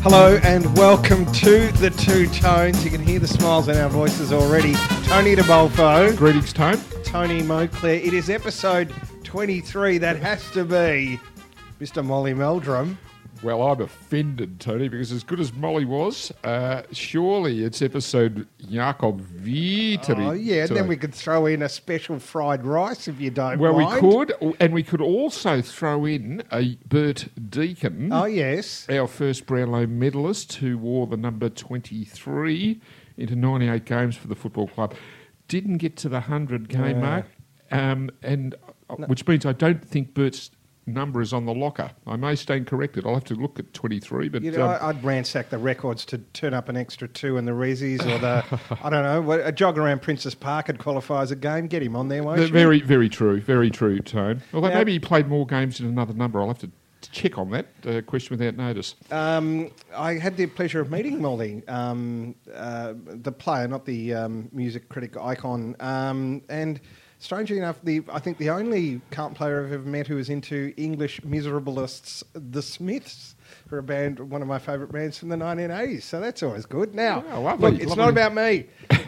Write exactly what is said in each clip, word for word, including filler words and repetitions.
Hello and welcome to the Two Tones. You can hear the smiles in our voices already. Tony DeBolfo. Greetings, Tone. Tony Moclair. It is episode twenty-three. That has to be Mister Molly Meldrum. Well, I'm offended, Tony, because as good as Molly was, uh, surely it's episode Jakob Vietri. Oh, yeah, today. then we could throw in a special fried rice if you don't Well, mind. we could, and we could also throw in a Bert Deacon. Oh, yes. Our first Brownlow medalist who wore the number twenty-three into ninety-eight games for the football club. Didn't get to the one hundred game No. mark, um, and No. which means I don't think Bert's number is on the locker. I may stand corrected. I'll have to look at twenty-three, but You know, um, I'd ransack the records to turn up an extra two in the Reezies or the, I don't know, a jog around Princess Park would qualify as a game. Get him on there, won't the- you? very, very true, very true, Tone. Although Now- maybe he played more games in another number. I'll have to check on that uh, question without notice. Um, I had the pleasure of meeting Molly, um, uh, the player, not the um, music critic icon. Um, and strangely enough, the I think the only Carlton player I've ever met who was into English miserablists, the Smiths, who are a band, one of my favourite bands from the nineteen eighties. So that's always good. Now, Yeah, lovely, look, it's lovely. not about me.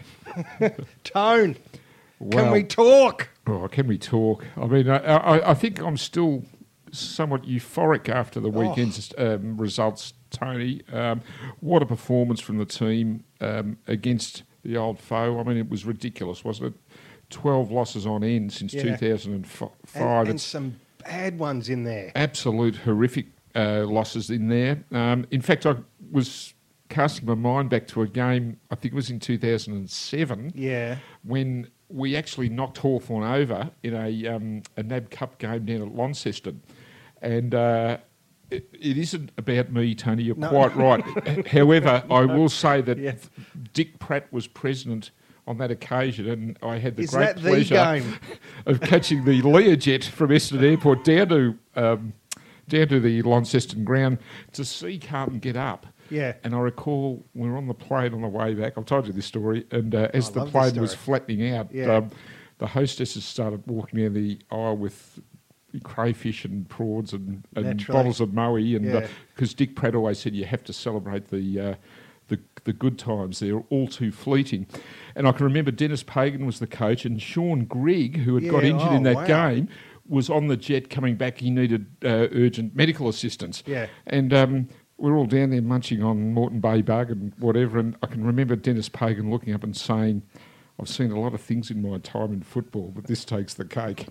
Tone, can Well, we talk? Oh, can we talk? I mean, I, I, I think I'm still somewhat euphoric after the weekend's um, results, Tony. Um, what a performance from the team um, against the old foe. I mean, it was ridiculous, wasn't it? twelve losses on end since Yeah. two thousand five. And, and It's some bad ones in there. absolute horrific uh, losses in there. Um, in fact, I was casting my mind back to a game, I think it was in two thousand seven, Yeah. when we actually knocked Hawthorn over in a, um, a N A B Cup game down at Launceston. And uh, it, it isn't about me, Tony, you're No. quite right. However, I will say that Yeah. Dick Pratt was president on that occasion, and I had the Is great that the pleasure game? of catching the Learjet from Essendon Airport down to um, down to the Launceston ground to see Carlton get up. Yeah. And I recall we were on the plane on the way back. I've told you this story, and uh, as I the love this plane was story. flattening out, Yeah. um, the hostesses started walking down the aisle with crayfish and prawns and, and Naturally. bottles of moe, and Yeah. because Dick Pratt always said you have to celebrate the. Uh, the, the good times, they're all too fleeting. And I can remember Dennis Pagan was the coach, and Sean Grigg, who had got Yeah, injured oh, in that wow. game, was on the jet coming back. He needed uh, urgent medical assistance. Yeah. And um, we're all down there munching on Moreton Bay Bug and whatever, and I can remember Dennis Pagan looking up and saying, I've seen a lot of things in my time in football, but this takes the cake.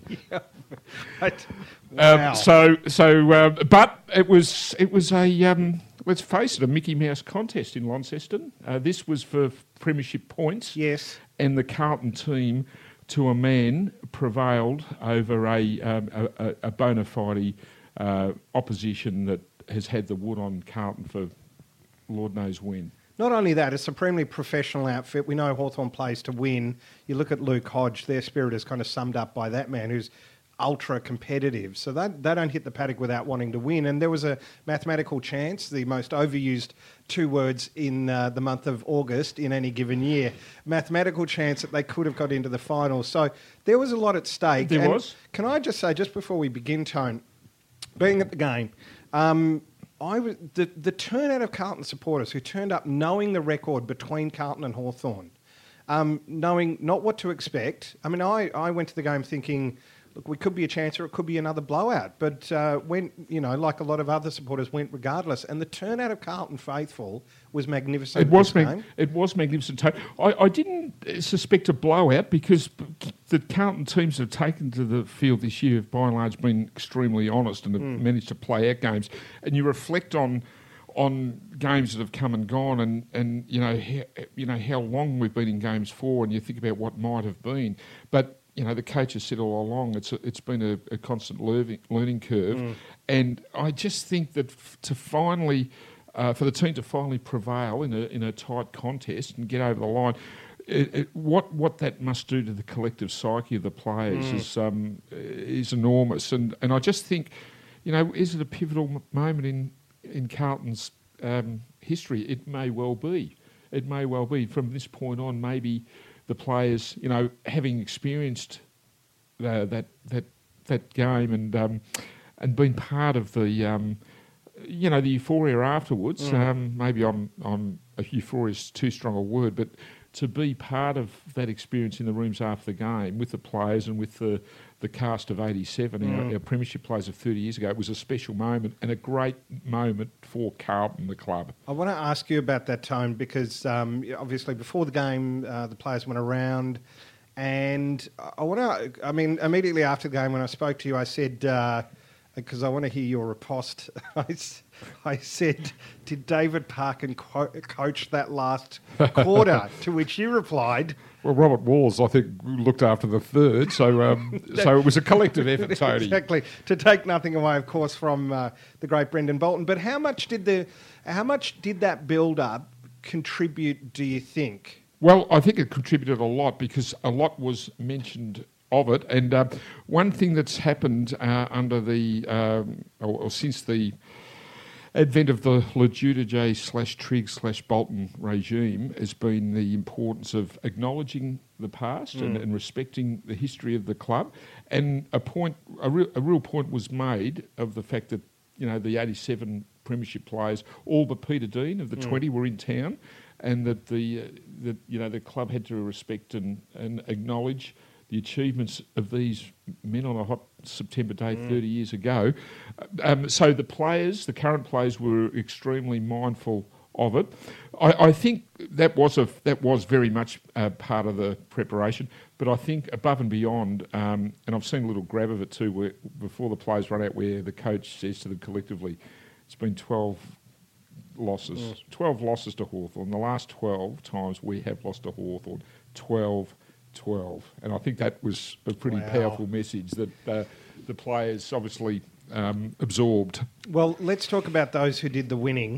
But- wow. Um, so, so, uh, but it was it was a um, let's face it, a Mickey Mouse contest in Launceston. Uh, this was for premiership points, yes. and the Carlton team, to a man, prevailed over a um, a, a- a bona fide uh, opposition that has had the wood on Carlton for Lord knows when. Not only that, a supremely professional outfit. We know Hawthorn plays to win. You look at Luke Hodge, their spirit is kind of summed up by that man who's ultra competitive. So they, they don't hit the paddock without wanting to win. And there was a mathematical chance, the most overused two words in uh, the month of August in any given year, mathematical chance that they could have got into the finals. So there was a lot at stake. There And was. Can I just say, just before we begin, Tone, being at the game, um, I was, the, the turnout of Carlton supporters who turned up knowing the record between Carlton and Hawthorn, um, knowing not what to expect. I mean, I, I went to the game thinking, look, we could be a chance or it could be another blowout. But uh, went, you know, like a lot of other supporters, went regardless. And the turnout of Carlton faithful was magnificent. It at was this mag- game. it was magnificent. Tone. I, I didn't uh, suspect a blowout because the Carlton teams that have taken to the field this year have by and large been extremely honest and have Mm. managed to play out games. And you reflect on on games that have come and gone, and, and you know how, you know how long we've been in games for, and you think about what might have been. But you know the coach has said all along it's a, it's been a, a constant learning learning curve, Mm. and I just think that f- to finally. Uh, for the team to finally prevail in a in a tight contest and get over the line, it, it, what what that must do to the collective psyche of the players Mm. is um, is enormous. And, and I just think, you know, is it a pivotal m- moment in in Carlton's um, history? It may well be. It may well be. From this point on, maybe the players, you know, having experienced uh, that that that game and um, and been part of the um, you know, the euphoria afterwards. Mm. Um, maybe I'm, I'm euphoria is too strong a word, but to be part of that experience in the rooms after the game with the players and with the, the cast of eighty-seven, Mm. our, our premiership players of thirty years ago, it was a special moment and a great moment for Carlton, the club. I want to ask you about that, Tone, because um, obviously before the game, uh, the players went around, and I want to. I mean, immediately after the game, when I spoke to you, I said, because uh, I want to hear your riposte. I, s- I said, "Did David Parkin co- coach that last quarter?" To which you replied, Well, Robert Walls, I think, looked after the third, so um, so it was a collective effort, Tony. Exactly. To take nothing away, of course, from uh, the great Brendan Bolton. But how much did the, how much did that build-up contribute, do you think? Well, I think it contributed a lot because a lot was mentioned of it. And uh, one thing that's happened uh, under the, um, or, or since the advent of the Ledudier slash Trigg slash Bolton regime has been the importance of acknowledging the past mm. and, and respecting the history of the club. And a point, a real, a real point was made of the fact that, you know, the eighty-seven premiership players, all but Peter Dean of the mm. twenty were in town, and that the, uh, the you know, the club had to respect and, and acknowledge the achievements of these men on a hot September day mm. thirty years ago. Um, so the players, the current players, were extremely mindful of it. I, I think that was a that was very much uh, part of the preparation. But I think above and beyond, um, and I've seen a little grab of it too, where before the players run out, where the coach says to them collectively, "It's been twelve losses, mm. twelve losses to Hawthorn. The last twelve times we have lost to Hawthorn, twelve." twelve, and I think that was a pretty wow. powerful message that uh, the players obviously um, absorbed. Well, let's talk about those who did the winning.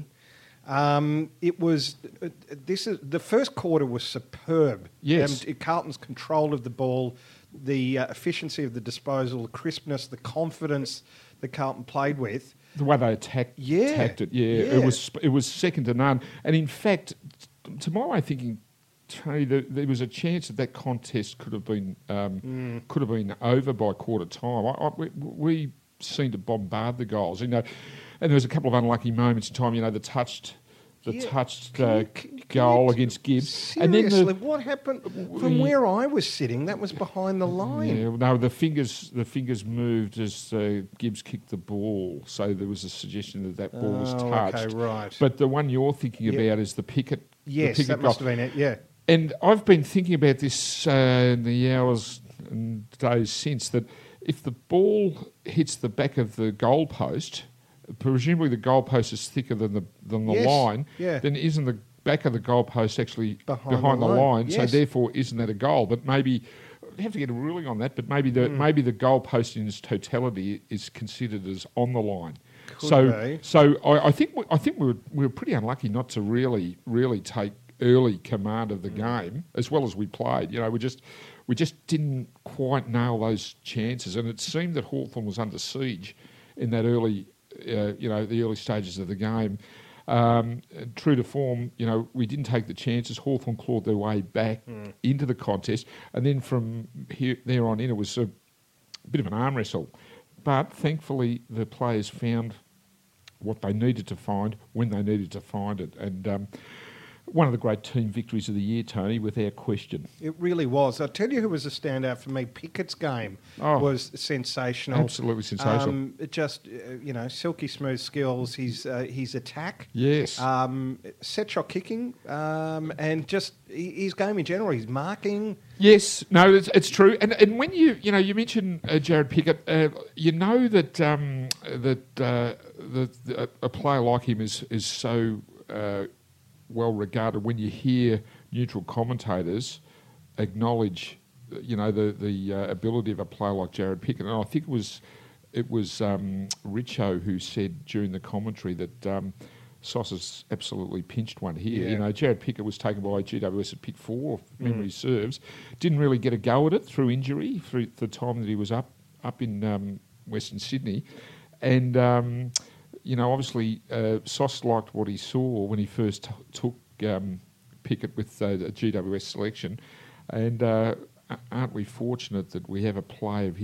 Um, it was uh, this is the first quarter was superb. Yes, um, Carlton's control of the ball, the uh, efficiency of the disposal, the crispness, the confidence that Carlton played with. The way they attacked, yeah. attacked it, yeah, yeah, it was it was second to none. And in fact, to my way of thinking, Tony, the, there was a chance that that contest could have been um, mm. could have been over by quarter time. I, I, we, we seemed to bombard the goals, you know, and there was a couple of unlucky moments in time. You know, the touched, the yeah. touched uh, you, can, can goal against Gibbs. Seriously, and then the, what happened from where I was sitting? That was behind the line. Yeah, no, the fingers the fingers moved as uh, Gibbs kicked the ball, so there was a suggestion that that ball oh, was touched. Okay, right. But the one you're thinking yeah. about is the Pickett. Yes, the Pickett that must goal. have been it. Yeah. And I've been thinking about this uh, in the hours and days since, that if the ball hits the back of the goalpost, presumably the goalpost is thicker than the than the yes, line, yeah. then isn't the back of the goalpost actually behind, behind the the, line? line? Yes. So therefore, isn't that a goal? But maybe we have to get a ruling on that. But maybe the mm. maybe the goalpost in its totality is considered as on the line. Could so be. so I, I think we, I think we were we were pretty unlucky not to really really take early command of the mm. game as well as we played. You know, we just we just didn't quite nail those chances, and it seemed that Hawthorn was under siege in that early, uh, you know, the early stages of the game. Um, true to form, you know, we didn't take the chances. Hawthorn clawed their way back mm. into the contest, and then from here there on in, it was a bit of an arm wrestle. But thankfully, the players found what they needed to find when they needed to find it, and um, one of the great team victories of the year, Tony, without question. It really was. I'll tell you who was a standout for me. Pickett's game oh, was sensational. Absolutely sensational. Um, it just, uh, you know, silky smooth skills, his, uh, his attack. Yes. Um, set shot kicking, um, and just his game in general, his marking. Yes, no, it's, it's true. And and when you, you know, you mentioned uh, Jared Pickett, uh, you know that um, that uh, the, the, a player like him is, is so... Uh, well regarded when you hear neutral commentators acknowledge, you know, the the uh, ability of a player like Jared Pickett. And I think it was it was um, Richo who said during the commentary that um, Sauce has absolutely pinched one here. Yeah. You know, Jared Pickett was taken by G W S at pick four, if memory mm. serves. Didn't really get a go at it through injury through the time that he was up up in um, Western Sydney, and. Um, You know, obviously, uh, Sauce liked what he saw when he first t- took um, Pickett with uh, a G W S selection. And uh, aren't we fortunate that we have a play of his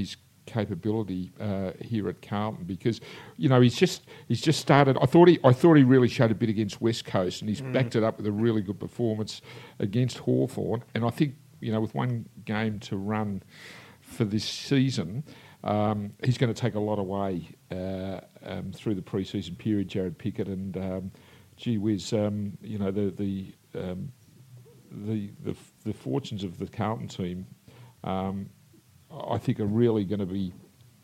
capability uh, here at Carlton, because you know he's just he's just started. I thought he I thought he really showed a bit against West Coast, and he's mm. backed it up with a really good performance against Hawthorn. And I think you know with one game to run for this season, um, he's going to take a lot away uh, um, through the pre-season period. Jared Pickett and um, gee whiz, um, you know the the, um, the the the fortunes of the Carlton team. Um, I think are really going to be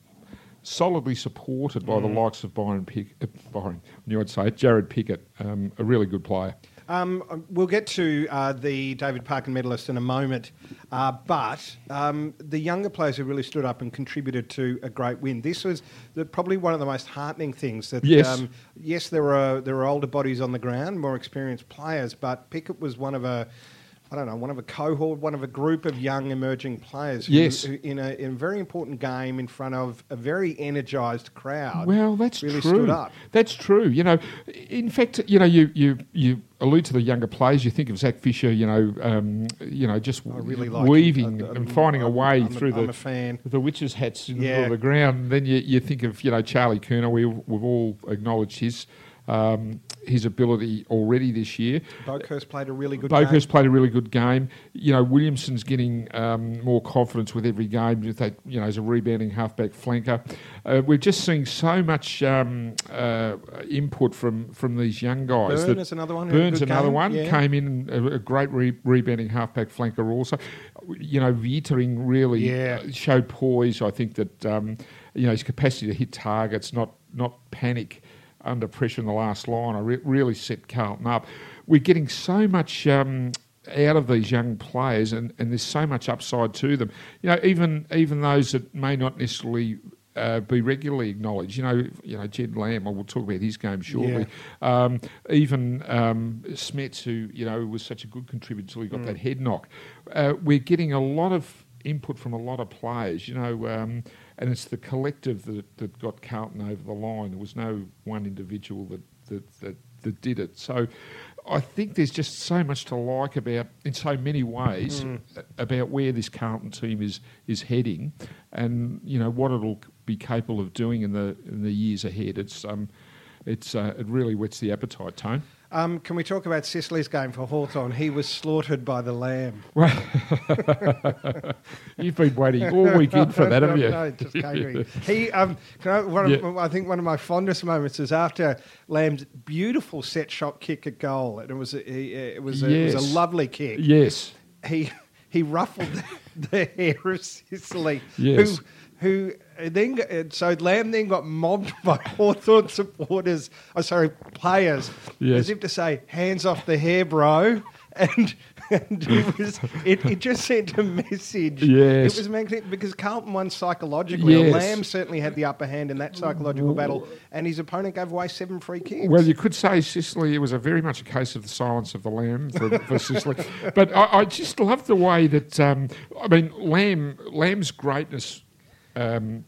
solidly supported by mm. the likes of Byron Pick, uh, Byron, I knew I'd say it, Jared Pickett, um, a really good player. Um, we'll get to uh, the David Parkin medalist in a moment, uh, but um, the younger players who really stood up and contributed to a great win. This was the, probably one of the most heartening things. That yes, um, yes, there were there were older bodies on the ground, more experienced players, but Pickett was one of a I don't know, one of a cohort, one of a group of young emerging players who, yes. who in, a, in a very important game in front of a very energised crowd. Well, that's really true. Stood up. That's true. You know, in fact, you know, you you, you allude to the younger players. You think of Zach Fisher. You know, um, you know, just really like weaving I, I, and finding I'm, a way I'm through a, the fan. the witches' hats in yeah. the middle of the ground. Then you you think of you know Charlie Kerner. We we've all acknowledged his. Um, his ability already this year. Boakhurst played a really good Boakhurst game. played a really good game. You know, Williamson's getting um, more confidence with every game. With that, you know, as a rebounding halfback flanker. Uh, we're just seeing so much um, uh, input from, from these young guys. Burn is another one. Burns another game. one. Yeah. Came in a, a great re- rebounding halfback flanker also. You know, Vietering really yeah. showed poise. I think that um, you know his capacity to hit targets, not not panic under pressure in the last line, I re- really set Carlton up. We're getting so much um, out of these young players, and, and there's so much upside to them. You know, even even those that may not necessarily uh, be regularly acknowledged. You know, you know Jed Lamb. We'll talk about his game shortly. Yeah. Um, even um, Smets, who you know was such a good contributor until he got mm. that head knock. Uh, we're getting a lot of input from a lot of players. You know. Um, And it's the collective that, that got Carlton over the line. There was no one individual that, that, that, that did it. So I think there's just so much to like about, in so many ways, mm. about where this Carlton team is is heading, and you know what it'll be capable of doing in the in the years ahead. It's um, it's uh, it really whets the appetite, Tone. Um, can we talk about Sicily's game for Hawthorn? He was slaughtered by the lamb. Well, you've been waiting all weekend for that, haven't you? No, it just came to me. He, um, can I, one of, yeah. I think one of my fondest moments is after Lamb's beautiful set shot kick at goal, and it was a, it was a, yes. it was a lovely kick. Yes, he he ruffled the, the hair of Sicily. Yes. Who, who then so Lamb then got mobbed by Hawthorn supporters, oh sorry, players, yes. as if to say, hands off the hair, bro. And, and it was it, it just sent a message. Yes. It was magnetic because Carlton won psychologically. Yes. Lamb certainly had the upper hand in that psychological battle, and his opponent gave away seven free kicks. Well, you could say Sicily, it was a very much a case of the silence of the lamb for, for Sicily. But I, I just love the way that, um, I mean, Lamb Lamb's greatness Um,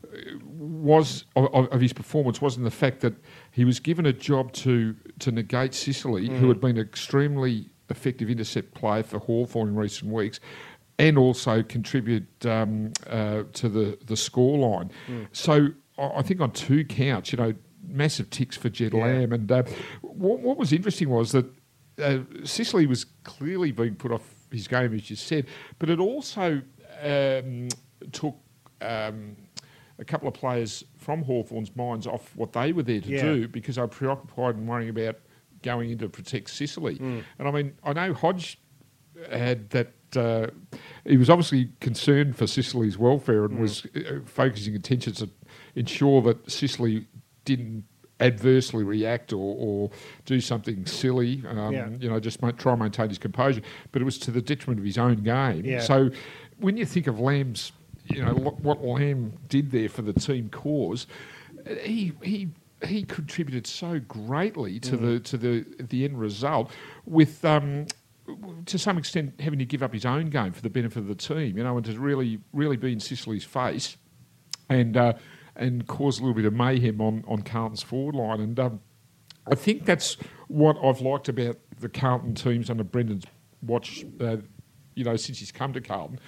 was of, of his performance was in the fact that he was given a job to to negate Sicily, mm. who had been an extremely effective intercept player for Hawthorn in recent weeks, and also contribute um, uh, to the the scoreline. Mm. So I, I think on two counts, you know, massive ticks for Jed yeah. Lamb. And uh, what, what was interesting was that uh, Sicily was clearly being put off his game, as you said, but it also um, took Um, a couple of players from Hawthorn's minds off what they were there to yeah. do, because they were preoccupied and worrying about going in to protect Sicily. Mm. And I mean, I know Hodge had that. Uh, he was obviously concerned for Sicily's welfare and mm. was uh, focusing attention to ensure that Sicily didn't adversely react or, or do something silly. Um, yeah. You know, just ma- try and maintain his composure. But it was to the detriment of his own game. Yeah. So when you think of Lamb's, you know, what Lamb did there for the team cause, he he he contributed so greatly to mm. the to the the end result, with um, to some extent having to give up his own game for the benefit of the team, you know, and to really really be in Sicily's face, and uh, and cause a little bit of mayhem on on Carlton's forward line. And um, I think that's what I've liked about the Carlton teams under Brendan's watch, uh, you know, since he's come to Carlton.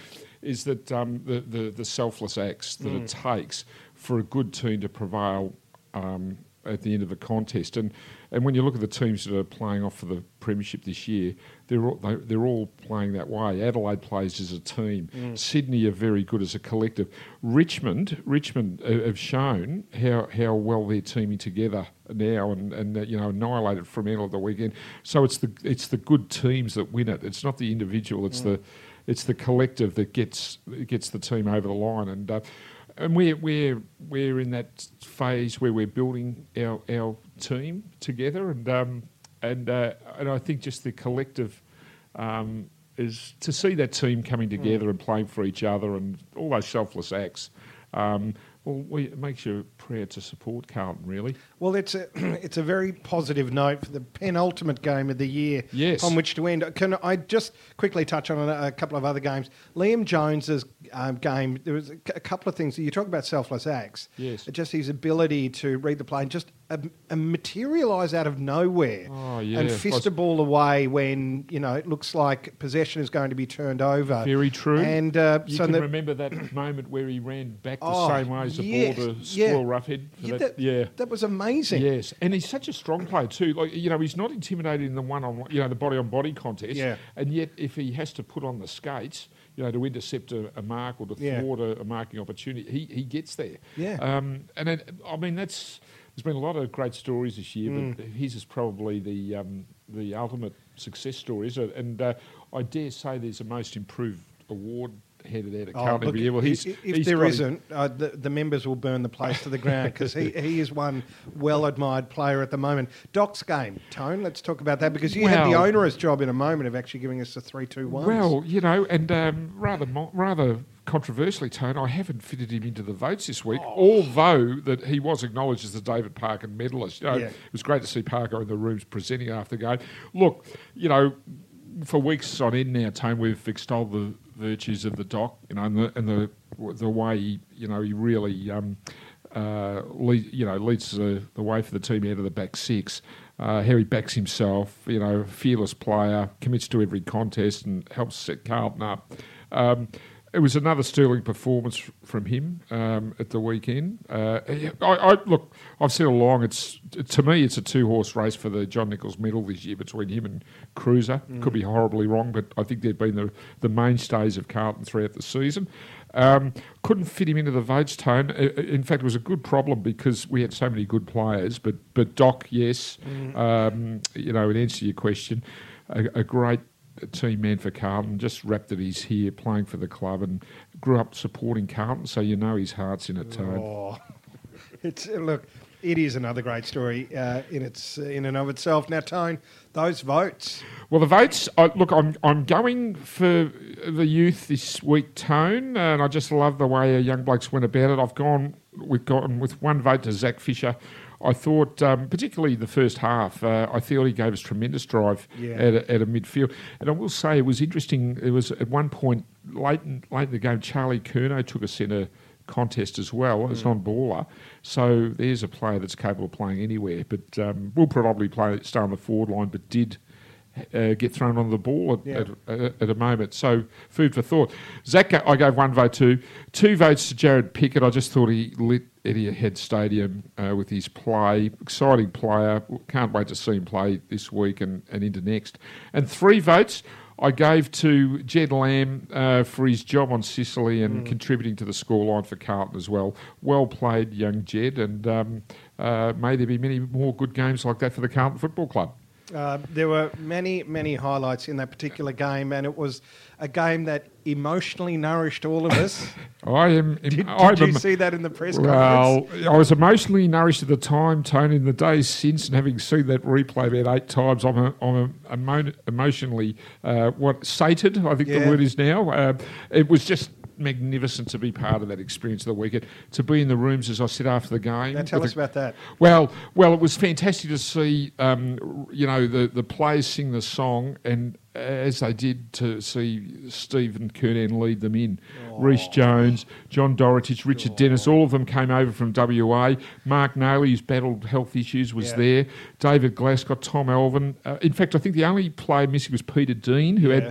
is that um, the, the the selfless acts that Mm. it takes for a good team to prevail um, at the end of a contest. And and when you look at the teams that are playing off for the premiership this year, they're all, they, they're all playing that way. Adelaide plays as a team. Mm. Sydney are very good as a collective. Richmond, Richmond uh, have shown how how well they're teaming together now, and and uh, you know annihilated Fremantle at the weekend. So it's the it's the good teams that win it. It's not the individual. It's mm. the it's the collective that gets gets the team over the line. And uh, and we're we're we're in that phase where we're building our our team together, and um, and uh, and I think just the collective. Um, is to see that team coming together mm. and playing for each other and all those selfless acts. Um, well, we, it makes you proud to support Carlton, really. Well, it's a it's a very positive note for the penultimate game of the year yes. on which to end. Can I just quickly touch on a, a couple of other games? Liam Jones's um, game, there was a, a couple of things. You talk about selfless acts. Yes. Just his ability to read the play and just uh, uh, materialise out of nowhere oh, yeah. and fist a ball away when, you know, it looks like possession is going to be turned over. Very true. And uh, you so can the, remember that moment where he ran back the oh, same way as the yes, ball to yeah. Squirrel Roughhead. For Yeah, that, that, yeah, that was amazing. Yes, and he's such a strong player too. Like you know, he's not intimidated in the one-on-one, you know, the body-on-body contest. Yeah. And yet, if he has to put on the skates, you know, to intercept a, a mark or to thwart yeah. a, a marking opportunity, he he gets there. Yeah. Um, and it, I mean, that's there's been a lot of great stories this year, mm. but his is probably the um, the ultimate success story, is it? And uh, I dare say there's a most improved award headed out of Oh, Carlton look, every year. Well, he's, if he's there got isn't, uh, the, the members will burn the place to the ground because he, he is one well-admired player at the moment. Doc's game, Tone, let's talk about that because you well, had the onerous job in a moment of actually giving us the three two one. Well, you know, and um, rather mo- rather controversially, Tone, I haven't fitted him into the votes this week, oh. although that he was acknowledged as the David Parker medalist. You know, yeah. It was great to see Parker in the rooms presenting after the game. Look, you know, for weeks on end now, Tone, we've extolled the virtues of the Doc, you know, and the and the the way he, you know, he really, um, uh, lead, you know, leads the, the way for the team out of the back six. Uh, how he backs himself, you know, fearless player, commits to every contest and helps set Carlton up. Um, It was another sterling performance from him um, at the weekend. Uh, I, I, look, I've said all along, it's to me, it's a two-horse race for the John Nichols medal this year between him and Cruiser. Mm. Could be horribly wrong, but I think they've been the, the mainstays of Carlton throughout the season. Um, couldn't fit him into the votes, Tone. In fact, it was a good problem because we had so many good players. But but Doc, yes, mm. um, you know, in answer to your question, a, a great team man for Carlton, just wrapped that he's here playing for the club and grew up supporting Carlton, so you know his heart's in it, Tone. Oh, it's look, it is another great story uh, in its in and of itself. Now, Tone, those votes. Well, the votes. I, look, I'm I'm going for the youth this week, Tone, and I just love the way our young blokes went about it. I've gone we've gone with one vote to Zach Fisher. I thought, um, particularly the first half, uh, I thought he gave us tremendous drive yeah. at, a, at a midfield. And I will say it was interesting. It was at one point late in, late in the game, Charlie Curnow took a centre contest as well. It's mm. non-baller. So there's a player that's capable of playing anywhere. But um, will probably play stay on the forward line, but did uh, get thrown on the ball at, yeah. at, at, at a moment. So food for thought. Zach, I gave one vote to. Two votes to Jared Pickett. I just thought he lit Etihad Stadium uh, with his play. Exciting player. Can't wait to see him play this week and, and into next. And three votes I gave to Jed Lamb uh, for his job on Sicily and mm. contributing to the scoreline for Carlton as well. Well played, young Jed, and um, uh, may there be many more good games like that for the Carlton Football Club. Uh, there were many, many highlights in that particular game, and it was a game that emotionally nourished all of us. I am. Did, did I'm you em- see that in the press well, conference? Well, I was emotionally nourished at the time, Tony. In the days since, and having seen that replay about eight times, I'm, a, I'm a emo- emotionally uh, what sated. I think yeah. the word is now. Uh, it was just magnificent to be part of that experience of the weekend, to be in the rooms as I said after the game. Now tell us a, about that. Well, well, it was fantastic to see, um, you know, the, the players sing the song, and as they did, to see Stephen Kernan lead them in. Oh. Rhys Jones, John Dorotich, Richard oh. Dennis, all of them came over from W A. Mark Naylor, who's battled health issues, was yeah. there. David Glascott, Tom Alvin. Uh, in fact, I think the only player missing was Peter Dean, who yeah. had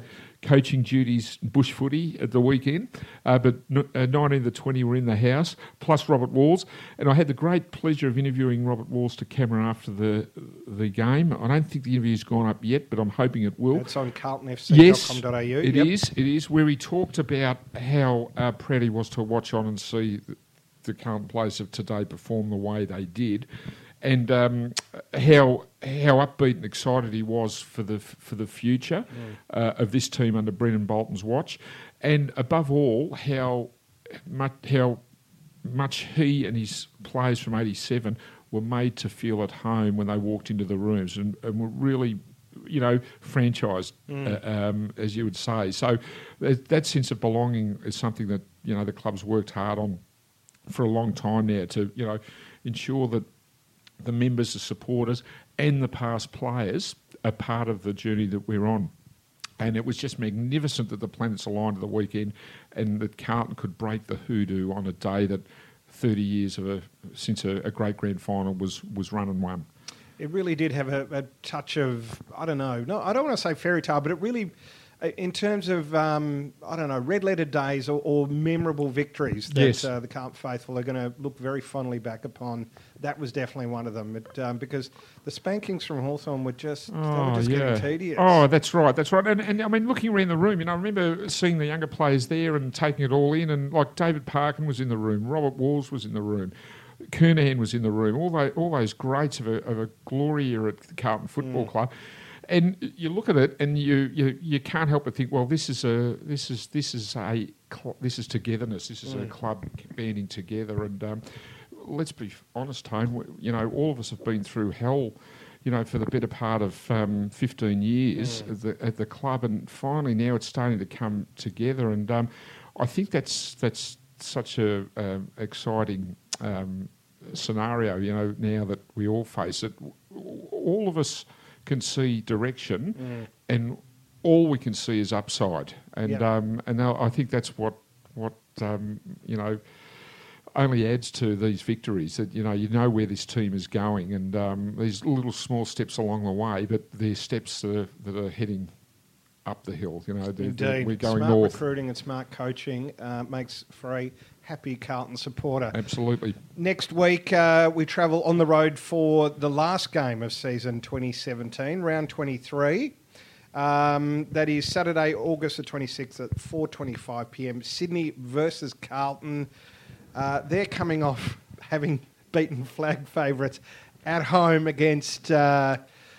coaching duties, bush footy at the weekend, uh, but n- uh, nineteen of the twenty were in the house, plus Robert Walls. And I had the great pleasure of interviewing Robert Walls to camera after the the game. I don't think the interview's gone up yet, but I'm hoping it will. It's on carlton f c dot com dot a u. Yes, it yep. is. It is, where he talked about how uh, proud he was to watch on and see the, the Carlton players of today perform the way they did. And um, how how upbeat and excited he was for the for the future mm. uh, of this team under Brendan Bolton's watch, and above all, how much how much he and his players from eighty-seven were made to feel at home when they walked into the rooms, and, and were really, you know, franchised, mm. uh, um, as you would say. So that sense of belonging is something that, you know, the club's worked hard on for a long time now to, you know, ensure that the members, the supporters and the past players are part of the journey that we're on. And it was just magnificent that the planets aligned at the weekend and that Carlton could break the hoodoo on a day that thirty years of a, since a, a great grand final was, was run and won. It really did have a, a touch of, I don't know, no, I don't want to say fairy tale, but it really, in terms of, um, I don't know, red-letter days or, or memorable victories that yes. uh, the Carlton faithful are going to look very fondly back upon, that was definitely one of them. It, um, because the spankings from Hawthorn were just, oh, they were just yeah. getting tedious. Oh, that's right, that's right. And, and I mean, looking around the room, you know, I remember seeing the younger players there and taking it all in, and like David Parkin was in the room, Robert Walls was in the room, Kernahan was in the room, all those, all those greats of a, of a glory year at the Carlton Football mm. Club. And you look at it, and you, you you can't help but think, well, this is a this is this is a this is togetherness. This is mm. a club banding together. And um, let's be honest, Tone. You know, all of us have been through hell, you know, for the better part of um, fifteen years mm. at, the, at the club, and finally now it's starting to come together. And um, I think that's that's such a um, exciting um, scenario. You know, now that we all face it, all of us can see direction, mm. and all we can see is upside, and yep. um, and I think that's what what um, you know only adds to these victories. That you know you know where this team is going, and um, these little small steps along the way, but they're steps that are, that are heading up the hill. You know, they're, Indeed, they're, we're going smart north. Recruiting and smart coaching uh, makes for a happy Carlton supporter. Absolutely. Next week, uh, we travel on the road for the last game of season twenty seventeen, round twenty-three. Um, that is Saturday, August the twenty-sixth at four twenty-five p m. Sydney versus Carlton. Uh, they're coming off having beaten flag favourites at home against... Uh,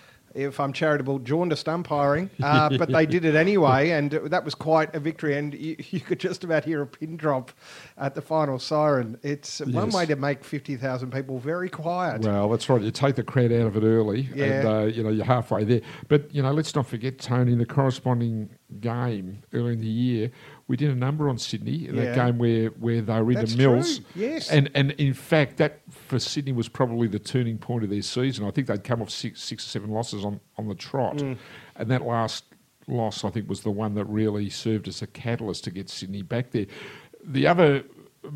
if I'm charitable, jaundiced umpiring, uh, but they did it anyway, and that was quite a victory, and you, you could just about hear a pin drop at the final siren. It's yes. one way to make fifty thousand people very quiet. Well, that's right. You take the crowd out of it early, yeah. and uh, you know, you're halfway there. But, you know, let's not forget, Tony, the corresponding game early in the year, we did a number on Sydney in yeah. that game where, where they were into Mills. True. Yes. And and in fact, that for Sydney was probably the turning point of their season. I think they'd come off six, six or seven losses on, on the trot. Mm. And that last loss, I think, was the one that really served as a catalyst to get Sydney back there. The other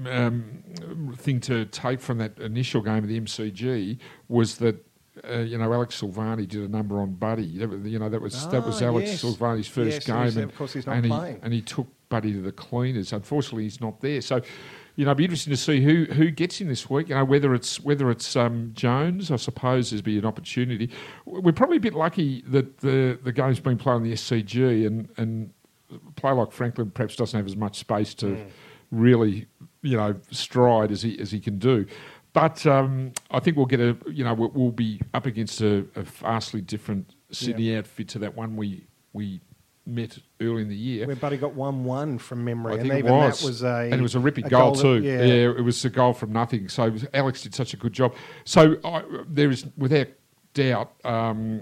um, thing to take from that initial game of the M C G was that Uh, you know, Alex Silvani did a number on Buddy. That, you know, that was ah, that was Alex yes. Silvani's first yes, game, and and, of course he's not and playing. He, and he took Buddy to the cleaners. Unfortunately, he's not there. So, you know, it'd be interesting to see who, who gets him this week. You know, whether it's whether it's um, Jones, I suppose there'd be an opportunity. We're probably a bit lucky that the the game's been played on the S C G, and and a player like Franklin perhaps doesn't have as much space to mm. really, you know, stride as he as he can do. But um, I think we'll get a, you know, we'll, we'll be up against a, a vastly different Sydney yep. outfit to that one we we met early in the year. Where Buddy got one one from memory. I and think even it was. that was a... And it was a ripping a goal, goal too. That, yeah. yeah, it was a goal from nothing. So Alex did such a good job. So I, there is, without doubt, um,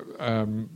um,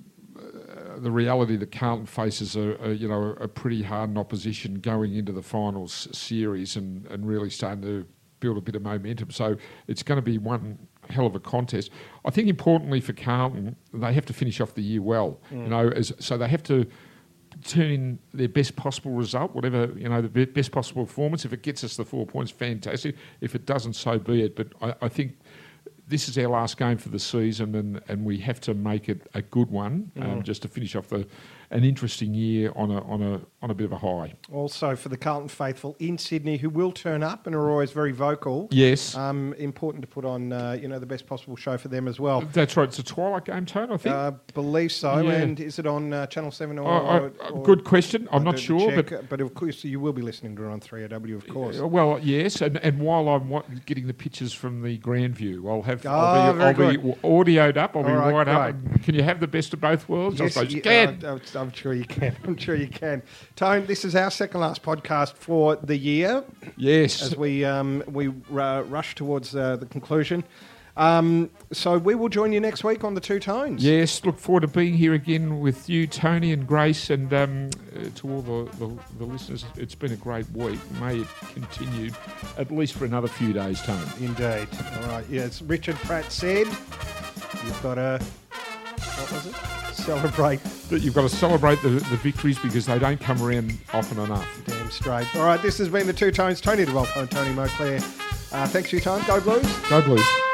uh, the reality that Carlton faces a, a you know a pretty hardened opposition going into the finals series and, and really starting to build a bit of momentum. So it's going to be one hell of a contest. I think importantly for Carlton, they have to finish off the year well. Mm. You know, as, so they have to turn in their best possible result, whatever, you know, the best possible performance. If it gets us the four points, fantastic. If it doesn't, so be it. But I, I think this is our last game for the season, and, and we have to make it a good one, um, Mm. just to finish off the an interesting year on a on a on a bit of a high. Also, for the Carlton faithful in Sydney, who will turn up and are always very vocal. Yes, Um, important to put on, uh, you know, the best possible show for them as well. that's right. It's a twilight game, Tone, I think. Uh, believe so. Yeah. And is it on uh, Channel Seven or? Oh, I- or- uh, or- good question. I'm I not didn't sure, check, but but of course you will be listening to it on three A W, of course. Uh, Well, yes, and, and while I'm wa- getting the pictures from the grand view, I'll have Oh, I'll be, very I'll be w- audioed up. I'll be All right, right up. great. And can you have the best of both worlds? I Yes, suppose you you- can. uh, I'm- I'm sure you can. I'm sure you can. Tone, this is our second last podcast for the year Yes. as we um, we uh, rush towards uh, the conclusion. Um, so we will join you next week on the Two Tones. Yes, look forward to being here again with you, Tony and Grace, and um, uh, to all the, the, the listeners. It's been a great week. May it continue at least for another few days, Tony. Indeed. All right. Yes, Richard Pratt said you've got to, what was it? Celebrate. That you've got to celebrate the, the victories because they don't come around often enough. Damn straight. All right, this has been the Two Tones. Tony DeVolpo and Tony Moclair. Uh, thanks for your time. Go Blues. Go Blues.